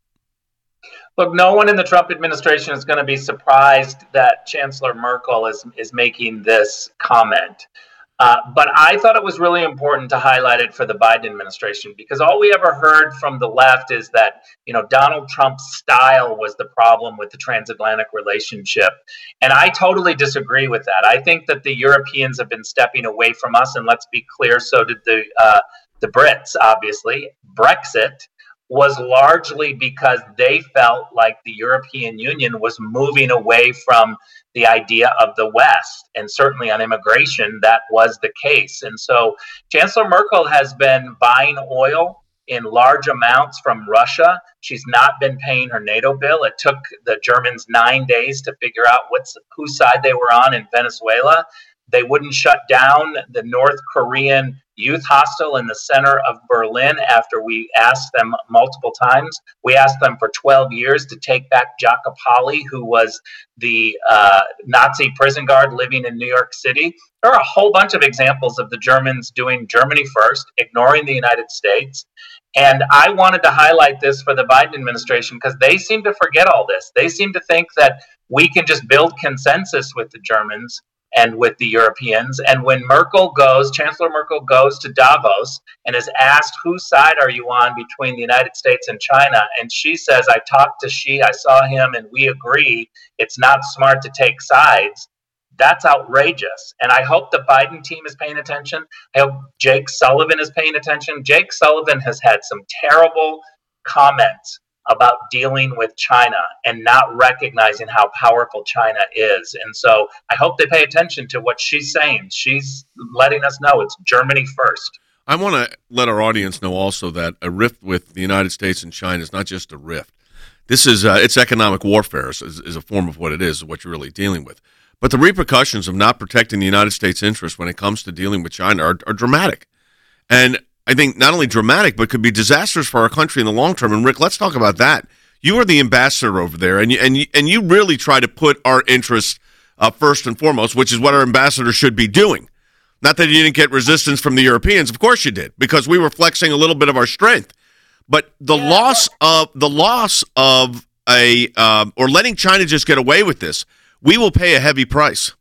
Look, no one in the Trump administration is going to be surprised that Chancellor Merkel is is making this comment. Uh, but I thought it was really important to highlight it for the Biden administration, because all we ever heard from the left is that, you know, Donald Trump's style was the problem with the transatlantic relationship. And I totally disagree with that. I think that the Europeans have been stepping away from us. And let's be clear, so did the uh, the Brits, obviously. Brexit was largely because they felt like the European Union was moving away from the idea of the West. And certainly on immigration, that was the case. And so Chancellor Merkel has been buying oil in large amounts from Russia. She's not been paying her NATO bill. It took the Germans nine days to figure out what's, whose side they were on in Venezuela. They wouldn't shut down the North Korean youth hostel in the center of Berlin after we asked them multiple times. We asked them for twelve years to take back Jacob Hawley, who was the uh, Nazi prison guard living in New York City. There are a whole bunch of examples of the Germans doing Germany first, ignoring the United States. And I wanted to highlight this for the Biden administration because they seem to forget all this. They seem to think that we can just build consensus with the Germans and with the Europeans. And when Merkel goes, Chancellor Merkel goes to Davos and is asked, whose side are you on between the United States and China? And she says, I talked to Xi, I saw him, and we agree it's not smart to take sides. That's outrageous. And I hope the Biden team is paying attention. I hope Jake Sullivan is paying attention. Jake Sullivan has had some terrible comments about dealing with China and not recognizing how powerful China is. And so I hope they pay attention to what she's saying. She's letting us know it's Germany first. I want to let our audience know also that a rift with the United States and China is not just a rift. This is uh, it's economic warfare is, is a form of what it is, what you're really dealing with. But the repercussions of not protecting the United States' interests when it comes to dealing with China are, are dramatic. And I think not only dramatic, but could be disastrous for our country in the long term. And Rick, let's talk about that. You are the ambassador over there, and you and you, and you really try to put our interests uh, first and foremost, which is what our ambassador should be doing. Not that you didn't get resistance from the Europeans, of course you did, because we were flexing a little bit of our strength. But the yeah. loss of the loss of a uh, or letting China just get away with this, we will pay a heavy price.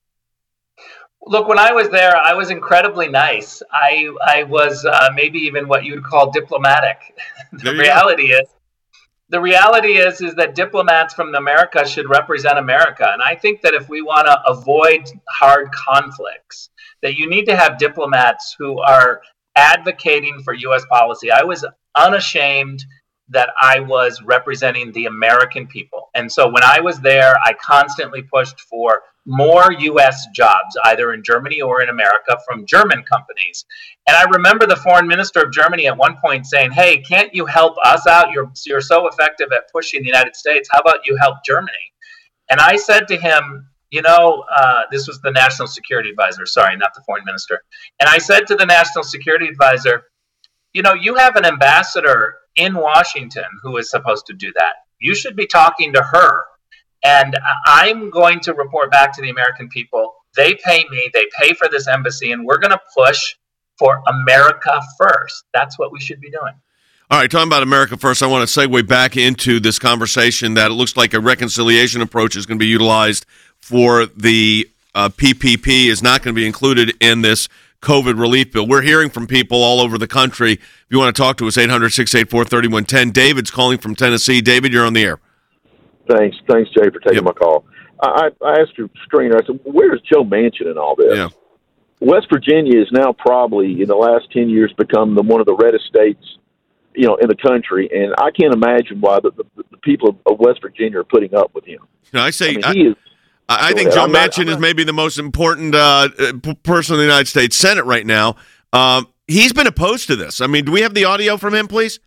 Look, when I was there, I was incredibly nice. I I was uh, maybe even what you'd call diplomatic. the reality go. is, the reality is, is that diplomats from America should represent America. And I think that if we want to avoid hard conflicts, that you need to have diplomats who are advocating for U S policy. I was unashamed that I was representing the American people. And so when I was there, I constantly pushed for more U S jobs, either in Germany or in America, from German companies. And I remember the foreign minister of Germany at one point saying, hey, can't you help us out? You're, you're so effective at pushing the United States. How about you help Germany? And I said to him, you know, uh, this was the national security advisor, sorry, not the foreign minister. And I said to the national security advisor, you know, you have an ambassador in Washington who is supposed to do that. You should be talking to her. And I'm going to report back to the American people. They pay me, they pay for this embassy, and we're going to push for America first. That's what we should be doing. All right, talking about America first, I want to segue back into this conversation that it looks like a reconciliation approach is going to be utilized for the uh, P P P is not going to be included in this COVID relief bill. We're hearing from people all over the country. If you want to talk to us, eight hundred, six eight four, three one one zero. David's calling from Tennessee. David, you're on the air. Thanks. Thanks, Jay, for taking yep. my call. I, I asked your screener, I said, where's Joe Manchin in all this? Yeah. West Virginia is now probably, in the last ten years, become the, one of the reddest states you know, in the country, and I can't imagine why the, the, the people of West Virginia are putting up with him. You know, I say, I mean, I, he is, I, I think Joe I'm not- Manchin I'm is not- maybe the most important uh, p- person in the United States Senate right now. Um, he's been opposed to this. I mean, do we have the audio from him, please?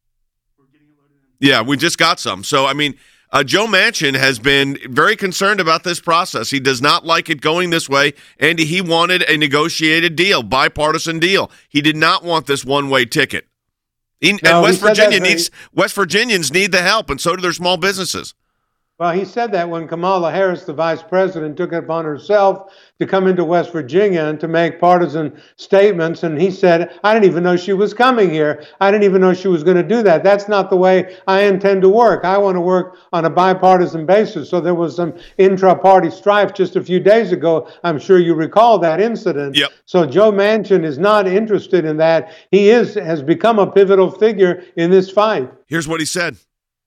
Yeah, we just got some. So, I mean, uh, Joe Manchin has been very concerned about this process. He does not like it going this way, and he wanted a negotiated deal, bipartisan deal. He did not want this one-way ticket. He, No, and West he said Virginia that- needs West Virginians need the help, and so do their small businesses. Well, he said that when Kamala Harris, the vice president, took it upon herself to come into West Virginia and to make partisan statements. And he said, I didn't even know she was coming here. I didn't even know she was going to do that. That's not the way I intend to work. I want to work on a bipartisan basis. So there was some intra-party strife just a few days ago. I'm sure you recall that incident. Yep. So Joe Manchin is not interested in that. He is has become a pivotal figure in this fight. Here's what he said.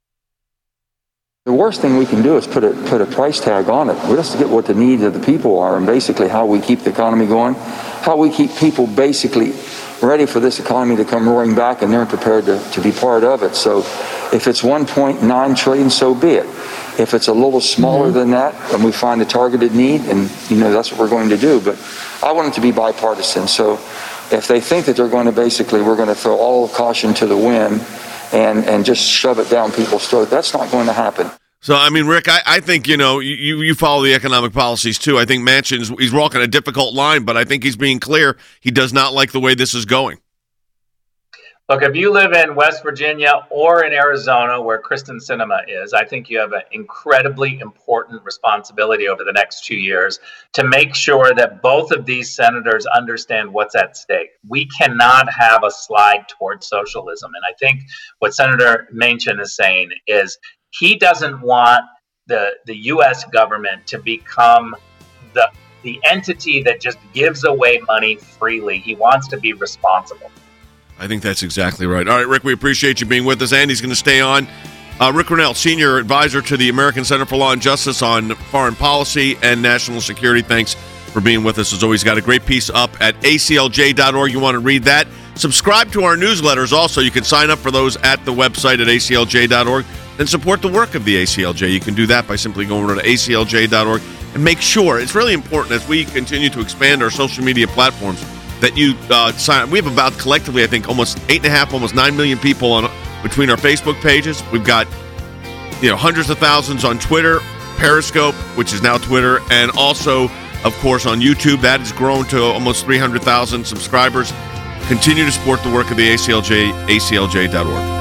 The worst thing we can do is put a put a price tag on it. We have to get what the needs of the people are, and basically how we keep the economy going, how we keep people basically ready for this economy to come roaring back, and they're prepared to, to be part of it. So if it's one point nine trillion, so be it. If it's a little smaller mm-hmm. than that, and we find a targeted need, and you know that's what we're going to do. But I want it to be bipartisan. So if they think that they're going to basically, we're going to throw all caution to the wind and and just shove it down people's throats, that's not going to happen. So, I mean, Rick, I, I think, you know, you, you follow the economic policies, too. I think Manchin's, he's walking a difficult line, but I think he's being clear. He does not like the way this is going. Look, if you live in West Virginia or in Arizona, where Kristen Sinema is, I think you have an incredibly important responsibility over the next two years to make sure that both of these senators understand what's at stake. We cannot have a slide towards socialism. And I think what Senator Manchin is saying is he doesn't want the, the U S government to become the, the entity that just gives away money freely. He wants to be responsible. I think that's exactly right. All right, Rick, we appreciate you being with us. Andy's going to stay on. Uh, Rick Grenell, Senior Advisor to the American Center for Law and Justice on Foreign Policy and National Security. Thanks for being with us. As always, got a great piece up at A C L J dot org. You want to read that. Subscribe to our newsletters also. You can sign up for those at the website at A C L J dot org and support the work of the A C L J. You can do that by simply going over to A C L J dot org and make sure, it's really important as we continue to expand our social media platforms, that you uh, sign up. We have about collectively, I think, almost eight and a half, almost nine million people on between our Facebook pages. We've got, you know, hundreds of thousands on Twitter, Periscope, which is now Twitter, and also, of course, on YouTube. That has grown to almost three hundred thousand subscribers. Continue to support the work of the A C L J, A C L J dot org.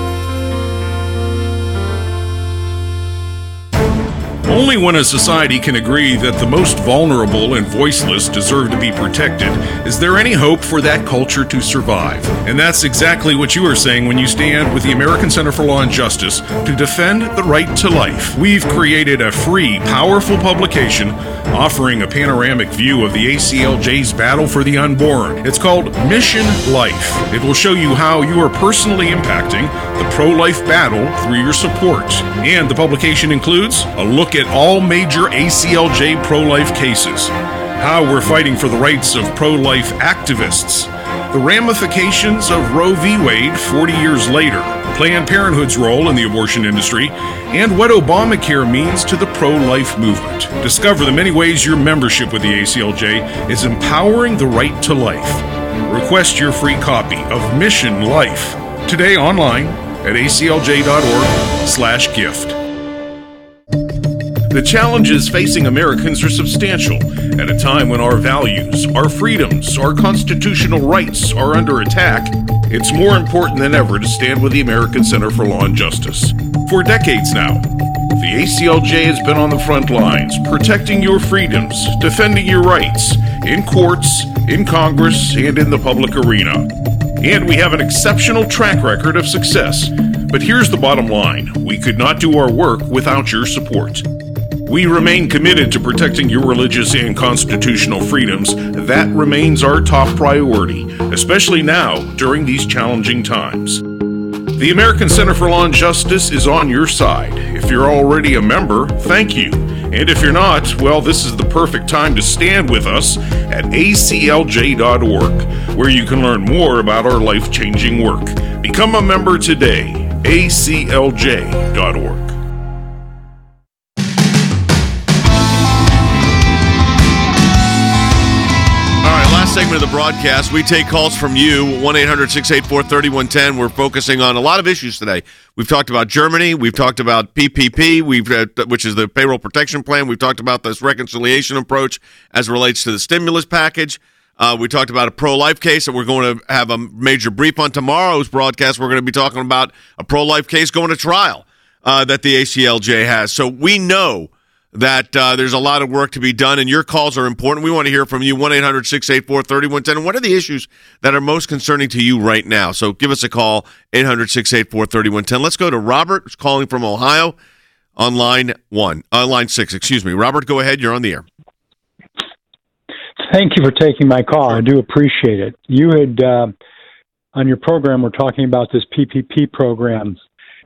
Only when a society can agree that the most vulnerable and voiceless deserve to be protected is there any hope for that culture to survive. And that's exactly what you are saying when you stand with the American Center for Law and Justice to defend the right to life. We've created a free, powerful publication offering a panoramic view of the A C L J's battle for the unborn. It's called Mission Life. It will show you how you are personally impacting the pro-life battle through your support. And the publication includes a look at all major A C L J pro-life cases, how we're fighting for the rights of pro-life activists, the ramifications of Roe v. Wade forty years later, Planned Parenthood's role in the abortion industry, and what Obamacare means to the pro-life movement. Discover the many ways your membership with the A C L J is empowering the right to life. Request your free copy of Mission Life today online at A C L J dot org slash gift. The challenges facing Americans are substantial at a time when our values, our freedoms, our constitutional rights are under attack. It's more important than ever to stand with the American Center for Law and Justice. For decades now, the A C L J has been on the front lines, protecting your freedoms, defending your rights, in courts, in Congress, and in the public arena. And we have an exceptional track record of success. But here's the bottom line. We could not do our work without your support. We remain committed to protecting your religious and constitutional freedoms. That remains our top priority, especially now during these challenging times. The American Center for Law and Justice is on your side. If you're already a member, thank you. And if you're not, well, this is the perfect time to stand with us at A C L J dot org, where you can learn more about our life-changing work. Become a member today. A C L J dot org. Segment of the broadcast, we take calls from you, one eight hundred six eight four three one one zero. We're focusing on a lot of issues today. We've talked about Germany. We've talked about P P P, we've uh, which is the payroll protection plan. We've talked about this reconciliation approach as it relates to the stimulus package. Uh, we talked about a pro-life case that we're going to have a major brief on tomorrow's broadcast. We're going to be talking about a pro-life case going to trial uh, that the A C L J has. So we know that uh, there's a lot of work to be done, and your calls are important. We want to hear from you, one eight hundred six eight four three one one zero. What are the issues that are most concerning to you right now? So give us a call, eight hundred six eight four three one one zero. Let's go to Robert, who's calling from Ohio, on line one, uh, line six, excuse me. Robert, go ahead. You're on the air. Thank you for taking my call. I do appreciate it. You had, uh, on your program, we're talking about this P P P program.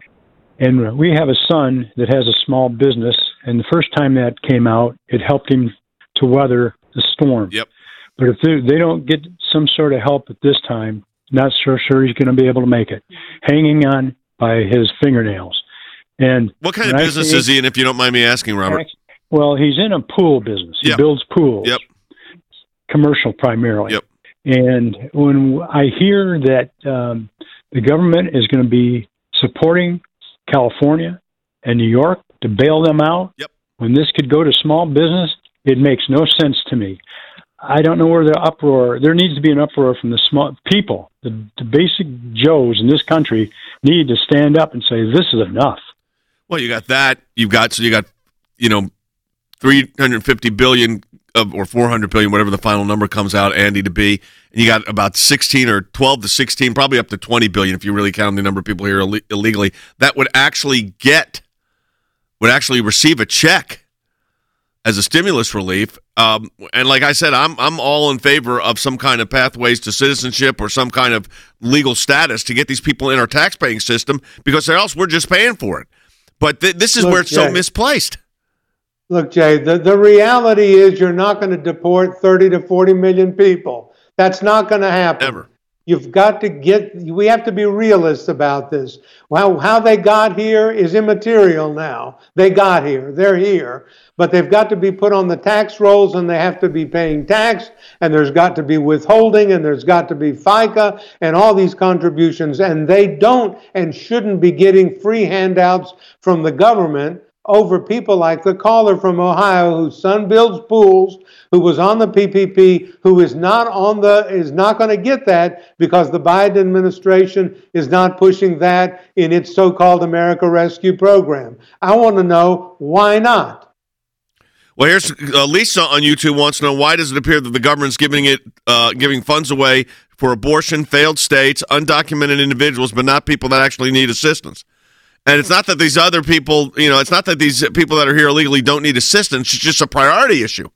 And we have a son that has a small business, and the first time that came out, it helped him to weather the storm. Yep. But if they, they don't get some sort of help at this time, not so sure he's going to be able to make it. Hanging on by his fingernails. And what kind of business is he in, if you don't mind me asking, Robert? Well, he's in a pool business. He yep. builds pools. Yep. Commercial primarily. Yep. And when I hear that um, the government is going to be supporting California and New York to bail them out, yep. when this could go to small business, it makes no sense to me. I don't know where the uproar, there needs to be an uproar from the small people. The, the basic Joes in this country need to stand up and say, this is enough. Well, you got that. You've got, so you got, you know, three hundred fifty billion of, or four hundred billion, whatever the final number comes out, Andy, to be. And you got about sixteen or twelve to sixteen, probably up to twenty billion if you really count the number of people here Ill- illegally, that would actually get, would actually receive a check as a stimulus relief. Um, and like I said, I'm I'm all in favor of some kind of pathways to citizenship or some kind of legal status to get these people in our tax-paying system, because or else we're just paying for it. But th- this is Look, where it's Jay, so misplaced. Look, Jay, the, the reality is you're not going to deport thirty to forty million people. That's not going to happen. Ever. You've got to get, we have to be realists about this. Well, how they got here is immaterial now. They got here, they're here, but they've got to be put on the tax rolls, and they have to be paying tax, and there's got to be withholding, and there's got to be FICA and all these contributions, and they don't and shouldn't be getting free handouts from the government over people like the caller from Ohio whose son builds pools, who was on the P P P, who is not on the is not going to get that because the Biden administration is not pushing that in its so-called America Rescue program. I want to know why not. Well, here's uh, Lisa on YouTube wants to know, why does it appear that the government's giving it uh, giving funds away for abortion, failed states, undocumented individuals, but not people that actually need assistance? And it's not that these other people, you know, it's not that these people that are here illegally don't need assistance. It's just a priority issue.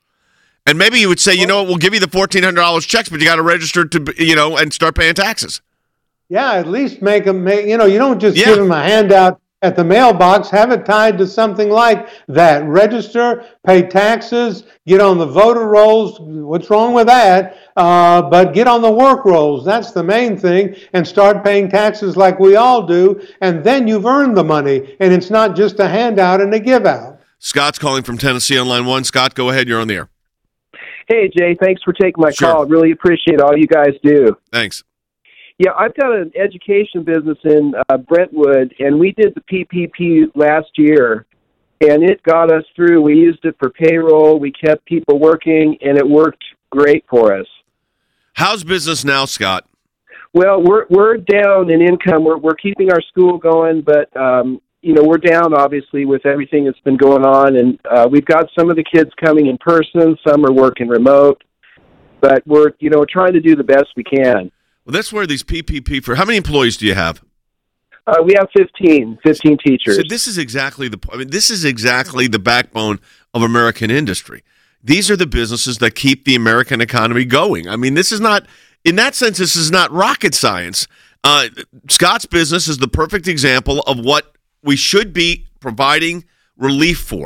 And maybe you would say, you know what, we'll give you the fourteen hundred dollars checks, but you got to register to, you know, and start paying taxes. Yeah, at least make them, make, you know, you don't just yeah. give them a handout at the mailbox. Have it tied to something like that. Register, pay taxes, get on the voter rolls. What's wrong with that? Uh, but get on the work rolls. That's the main thing. And start paying taxes like we all do. And then you've earned the money. And it's not just a handout and a give out. Scott's calling from Tennessee on line one. Scott, go ahead. You're on the air. Hey, Jay, thanks for taking my Sure. call. Really appreciate all you guys do. Thanks. Yeah, I've got an education business in uh, Brentwood, and we did the P P P last year, and it got us through. We used it for payroll. We kept people working, and it worked great for us. How's business now, Scott? Well, we're we're down in income. We're we're keeping our school going, but um, you know, we're down obviously with everything that's been going on, and uh, we've got some of the kids coming in person. Some are working remote, but we're you know trying to do the best we can. Well, that's where these P P P, for how many employees do you have? Uh, we have fifteen, fifteen teachers. So this is exactly the I mean, this is exactly the backbone of American industry. These are the businesses that keep the American economy going. I mean, this is not, in that sense, this is not rocket science. Uh, Scott's business is the perfect example of what we should be providing relief for.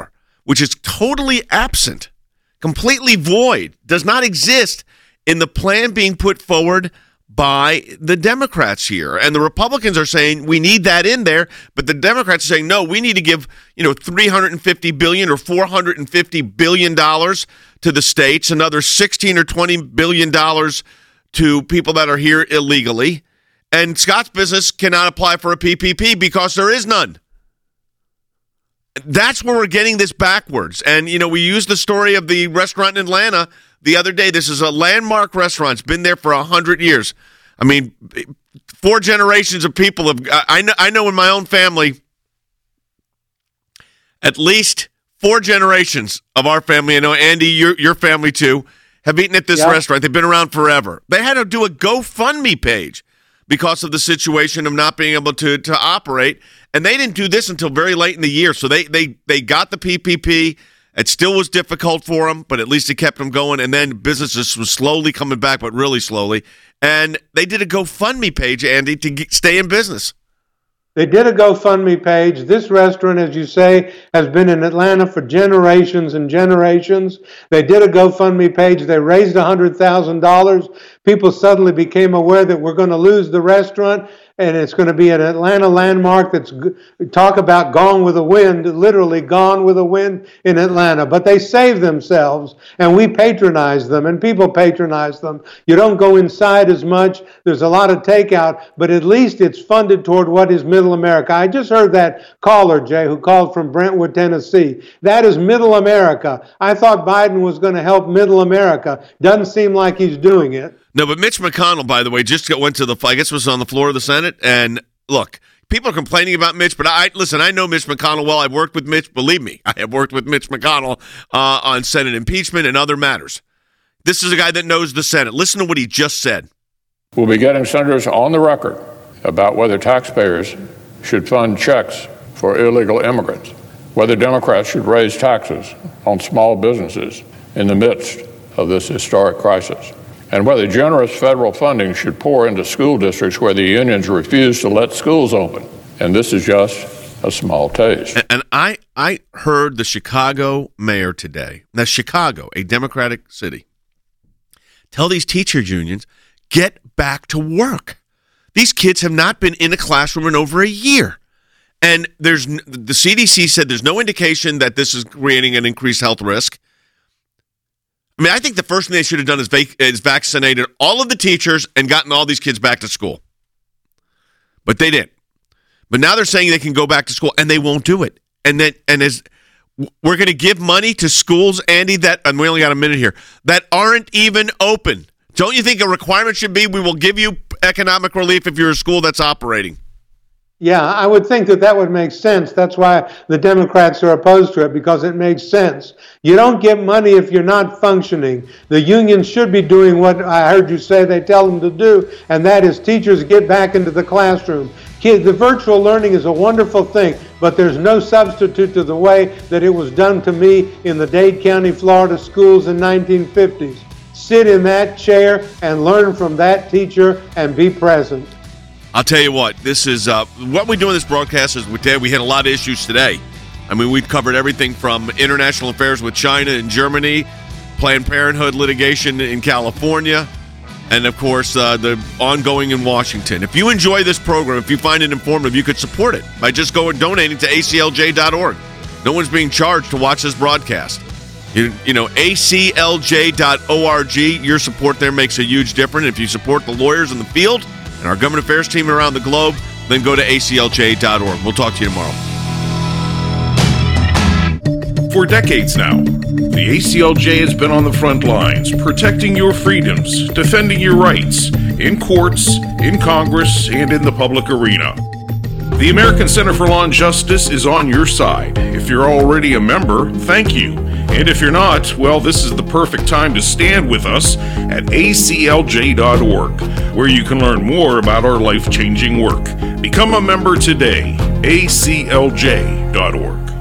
which is totally absent, completely void, does not exist in the plan being put forward by the Democrats here. And the Republicans are saying we need that in there, but the Democrats are saying, no, we need to give, you know, three hundred fifty billion dollars or four hundred fifty billion dollars to the states, another sixteen or twenty billion dollars to people that are here illegally. And Scott's business cannot apply for a P P P because there is none. That's where we're getting this backwards. And, you know, we used the story of the restaurant in Atlanta the other day. This is a landmark restaurant. It's been there for one hundred years. I mean, four generations of people have, I know, I know in my own family, at least four generations of our family, I know, Andy, your, your family too, have eaten at this yep. restaurant. They've been around forever. They had to do a GoFundMe page because of the situation of not being able to, to operate. And they didn't do this until very late in the year. So they they they got the P P P. It still was difficult for them, but at least it kept them going. And then businesses was slowly coming back, but really slowly. And they did a GoFundMe page, Andy, to get, stay in business. They did a GoFundMe page. This restaurant, as you say, has been in Atlanta for generations and generations. They did a GoFundMe page. They raised one hundred thousand dollars. People suddenly became aware that we're going to lose the restaurant, and it's going to be an Atlanta landmark that's, talk about gone with the wind, literally gone with the wind in Atlanta. But they saved themselves, and we patronize them, and people patronize them. You don't go inside as much. There's a lot of takeout, but at least it's funded toward what is middle America. I just heard that caller, Jay, who called from Brentwood, Tennessee. That is middle America. I thought Biden was going to help middle America. Doesn't seem like he's doing it. No, but Mitch McConnell, by the way, just went to the, I guess was on the floor of the Senate. And look, people are complaining about Mitch, but I listen, I know Mitch McConnell well. I've worked with Mitch. Believe me, I have worked with Mitch McConnell uh, on Senate impeachment and other matters. This is a guy that knows the Senate. Listen to what he just said. We'll be getting senators on the record about whether taxpayers should fund checks for illegal immigrants, whether Democrats should raise taxes on small businesses in the midst of this historic crisis, and whether generous federal funding should pour into school districts where the unions refuse to let schools open. And this is just a small taste. And, and I, I heard the Chicago mayor today, now Chicago, a Democratic city, tell these teachers unions, get back to work. These kids have not been in a classroom in over a year. And there's the C D C said there's no indication that this is creating an increased health risk. I mean, I think the first thing they should have done is, vac- is vaccinated all of the teachers and gotten all these kids back to school. But they didn't. But now they're saying they can go back to school, and they won't do it. And then, and as we're going to give money to schools, Andy, that, and we only got a minute here, that aren't even open. Don't you think a requirement should be we will give you economic relief if you're a school that's operating? Yeah, I would think that that would make sense. That's why the Democrats are opposed to it, because it makes sense. You don't get money if you're not functioning. The unions should be doing what I heard you say they tell them to do, and that is teachers get back into the classroom. Kids, the virtual learning is a wonderful thing, but there's no substitute to the way that it was done to me in the Dade County, Florida schools in nineteen fifties. Sit in that chair and learn from that teacher and be present. I'll tell you what, this is uh, what we do in this broadcast is we, we had a lot of issues today. I mean, we've covered everything from international affairs with China and Germany, Planned Parenthood litigation in California, and, of course, uh, the ongoing in Washington. If you enjoy this program, if you find it informative, you could support it by just going and donating to A C L J dot org. No one's being charged to watch this broadcast. You, you know, A C L J dot org, your support there makes a huge difference. If you support the lawyers in the field and our government affairs team around the globe, then go to A C L J dot org. We'll talk to you tomorrow. For decades now, the A C L J has been on the front lines, protecting your freedoms, defending your rights, in courts, in Congress, and in the public arena. The American Center for Law and Justice is on your side. If you're already a member, thank you. And if you're not, well, this is the perfect time to stand with us at A C L J dot org, where you can learn more about our life-changing work. Become a member today, A C L J dot org.